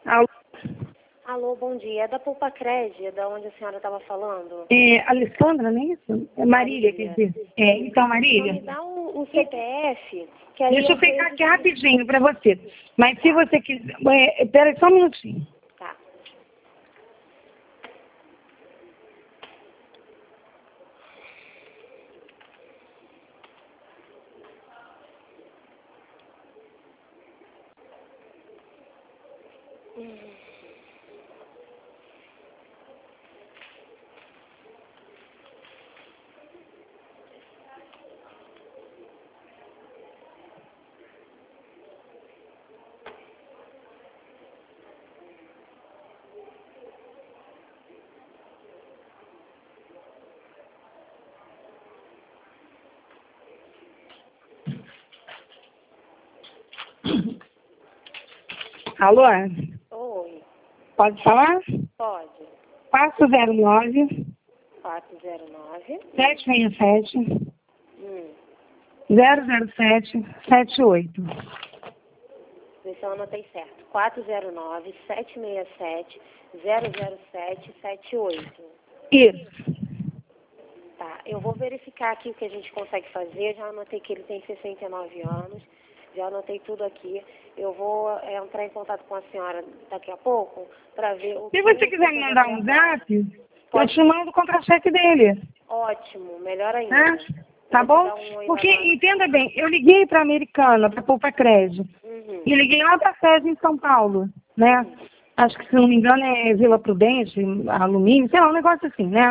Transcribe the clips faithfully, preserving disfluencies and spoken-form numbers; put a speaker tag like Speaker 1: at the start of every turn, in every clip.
Speaker 1: Alô?
Speaker 2: Alô, bom dia. É da Poupa Cred, da onde a senhora estava falando?
Speaker 1: É, Alessandra, não é isso? É Marília, quer dizer. É, então, Marília.
Speaker 2: Então, me dá o, o C P F, que aí
Speaker 1: Deixa eu
Speaker 2: eu
Speaker 1: pegar
Speaker 2: vejo
Speaker 1: aqui
Speaker 2: se-
Speaker 1: rapidinho para você. Mas se você quiser... É, pera aí só um minutinho.
Speaker 2: Tá.
Speaker 1: Alô?
Speaker 2: Oi,
Speaker 1: Pode falar?
Speaker 2: pode.
Speaker 1: quatro zero nove,
Speaker 2: quatro zero nove.
Speaker 1: sete seis sete,
Speaker 2: Hum,
Speaker 1: zero zero sete, sete oito.
Speaker 2: vê se eu anotei certo. quatro zero nove, sete seis sete, zero zero sete, sete oito.
Speaker 1: Isso.
Speaker 2: Tá, eu vou verificar aqui o que a gente consegue fazer. Já anotei que ele tem sessenta e nove anos. Já anotei tudo aqui. Eu vou é, entrar em contato com a senhora daqui a pouco para ver o
Speaker 1: Se
Speaker 2: que...
Speaker 1: você quiser me mandar um zap, eu
Speaker 2: Pode.
Speaker 1: te mando o contra-cheque dele.
Speaker 2: Ótimo, melhor ainda.
Speaker 1: Né? Tá
Speaker 2: Eu vou te
Speaker 1: bom?
Speaker 2: dar um oi
Speaker 1: Porque,
Speaker 2: lá na-
Speaker 1: entenda bem, eu liguei para a Americana, para Poupa Cred.
Speaker 2: Uhum.
Speaker 1: E liguei lá para a sede em São Paulo, né? Acho que, se não me engano, é Vila Prudente, Alumínio, sei lá, um negócio assim, né?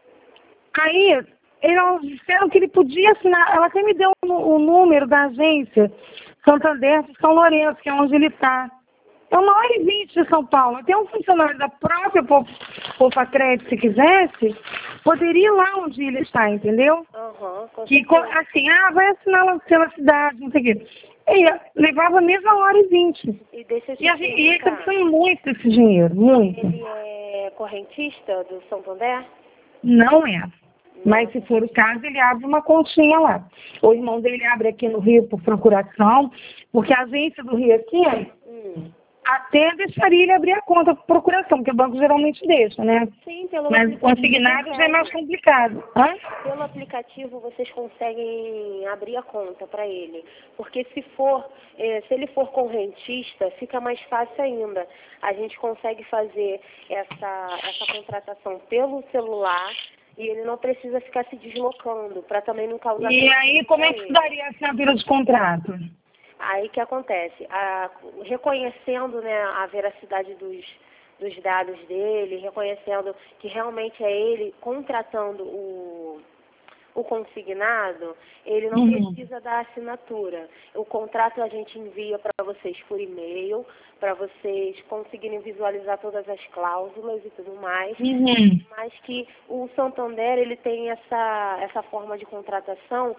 Speaker 1: Aí, eles disseram que ele podia assinar, ela até me deu o, o número da agência Santander de São Lourenço, que é onde ele está. É uma hora e vinte de São Paulo. Até um funcionário da própria Poupa Cred, se quisesse, poderia ir lá onde ele está, entendeu?
Speaker 2: Aham, com
Speaker 1: Que, co-
Speaker 2: certeza.
Speaker 1: assim, ah, vai assinar lá pela cidade, não sei o quê. E levava a mesma hora e vinte.
Speaker 2: E deixa eu te
Speaker 1: E a gente e ele está
Speaker 2: perguntar,
Speaker 1: precisando muito desse dinheiro, muito.
Speaker 2: ele é correntista do Santander?
Speaker 1: Não é.
Speaker 2: Não.
Speaker 1: Mas se for o caso, ele abre uma continha lá. O irmão dele abre aqui no Rio por procuração, porque a agência do Rio aqui
Speaker 2: Hum.
Speaker 1: até deixaria ele abrir a conta por procuração, porque o banco geralmente deixa, né?
Speaker 2: Sim, pelo
Speaker 1: Mas
Speaker 2: aplicativo
Speaker 1: consignado já é
Speaker 2: consegue.
Speaker 1: mais complicado. Hã?
Speaker 2: Pelo aplicativo vocês conseguem abrir a conta para ele. Porque se for, eh, se ele for correntista, fica mais fácil ainda. A gente consegue fazer essa, essa contratação pelo celular e ele não precisa ficar se deslocando, para também não causar
Speaker 1: E aí,
Speaker 2: prejuízo
Speaker 1: como é
Speaker 2: pra
Speaker 1: que se
Speaker 2: ele.
Speaker 1: daria a assinatura de contrato?
Speaker 2: Aí que acontece? A- reconhecendo, né, a veracidade dos, dos dados dele, reconhecendo que realmente é ele contratando o, o consignado, ele não
Speaker 1: Uhum.
Speaker 2: precisa da assinatura. O contrato a gente envia para vocês por e-mail, para vocês conseguirem visualizar todas as cláusulas e tudo mais.
Speaker 1: Uhum.
Speaker 2: Mas que o Santander ele tem essa, essa forma de contratação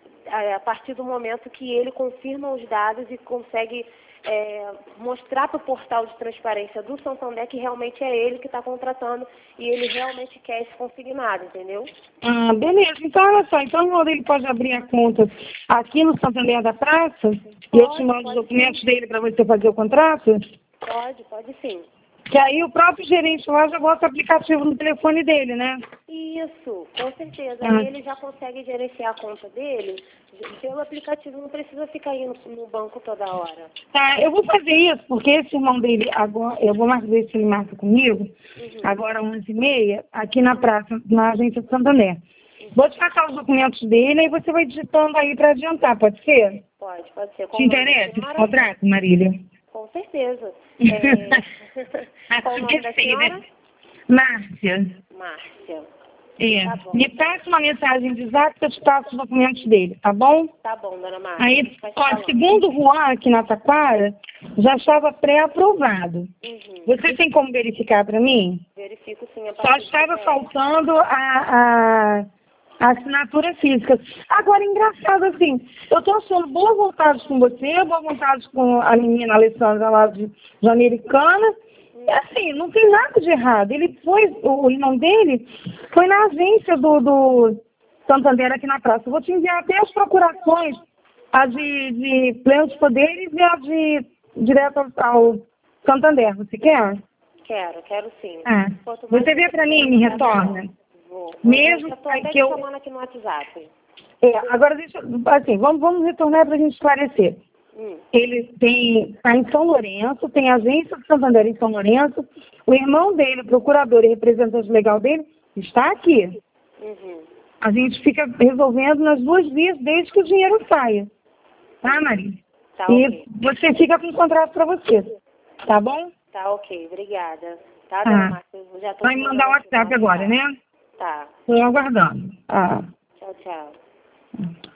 Speaker 2: a partir do momento que ele confirma os dados e consegue é, mostrar para o portal de transparência do Santander que realmente é ele que está contratando e ele realmente quer esse consignado, entendeu?
Speaker 1: Ah, beleza. Então, olha só. Então, o irmão dele pode abrir a conta aqui no Santander da Praça e eu te
Speaker 2: Pode,
Speaker 1: mando os
Speaker 2: pode
Speaker 1: documentos
Speaker 2: sim.
Speaker 1: dele para você fazer o contrato?
Speaker 2: Pode, pode sim.
Speaker 1: Que aí o próprio gerente lá já bota o aplicativo no telefone dele, né?
Speaker 2: Isso, com certeza.
Speaker 1: Ah.
Speaker 2: Aí ele já consegue gerenciar a conta dele pelo aplicativo, não precisa ficar indo no banco toda hora.
Speaker 1: Tá, eu vou fazer isso, porque esse irmão dele, agora, eu vou mais ver se ele marca comigo,
Speaker 2: Uhum.
Speaker 1: agora às onze e meia, aqui na praça, na agência de Santander. Vou te passar os documentos dele e você vai digitando aí para adiantar, pode ser?
Speaker 2: Pode, pode ser.
Speaker 1: Te
Speaker 2: Qual o nome da
Speaker 1: interessa esse
Speaker 2: senhora?
Speaker 1: contrato, Marília?
Speaker 2: Com certeza. É... Qual o nome da
Speaker 1: Sei,
Speaker 2: senhora?
Speaker 1: né? Márcia,
Speaker 2: Márcia.
Speaker 1: é.
Speaker 2: Tá bom.
Speaker 1: Me passa uma mensagem de zap que eu te passo os documentos dele, tá bom?
Speaker 2: Tá bom, dona Márcia.
Speaker 1: Aí,
Speaker 2: Vai
Speaker 1: ó,
Speaker 2: falando.
Speaker 1: segundo o Juan aqui na Taquara, já estava pré-aprovado.
Speaker 2: Uhum.
Speaker 1: Você tem como verificar para mim?
Speaker 2: Verifico sim a
Speaker 1: Só
Speaker 2: partir
Speaker 1: estava
Speaker 2: do
Speaker 1: faltando a, a, a assinatura física. Agora, engraçado assim, eu estou achando boa vontade com você, boa vontade com a menina Alessandra lá de, de Americana. E assim, não tem nada de errado. Ele foi, o irmão dele foi na agência do, do Santander aqui na praça. Eu vou te enviar até as procurações, a de, de plenos poderes e a de direto ao, Santander, você quer?
Speaker 2: Quero, quero sim.
Speaker 1: É.
Speaker 2: Quanto mais
Speaker 1: Você vê para mim e me retorna.
Speaker 2: Vou.
Speaker 1: Mesmo
Speaker 2: eu tô até
Speaker 1: que eu...
Speaker 2: chamando aqui no WhatsApp.
Speaker 1: É, agora, deixa, assim, vamos, vamos retornar para a gente esclarecer.
Speaker 2: Hum.
Speaker 1: Ele tem, está em São Lourenço, tem agência de Santander em São Lourenço, o irmão dele, o procurador e representante legal dele, está aqui.
Speaker 2: Uhum.
Speaker 1: A gente fica resolvendo nas duas vias desde que o dinheiro saia. Tá, Maria?
Speaker 2: Tá,
Speaker 1: e
Speaker 2: ok.
Speaker 1: você fica com o contrato para você. Tá bom?
Speaker 2: Tá, ok. Obrigada. Tá,
Speaker 1: Tá.
Speaker 2: dona Márcia? Eu já tô
Speaker 1: Vai me mandar o
Speaker 2: mandando aqui no
Speaker 1: WhatsApp agora, né?
Speaker 2: Tá.
Speaker 1: Estou aguardando. Ah.
Speaker 2: Tchau, tchau.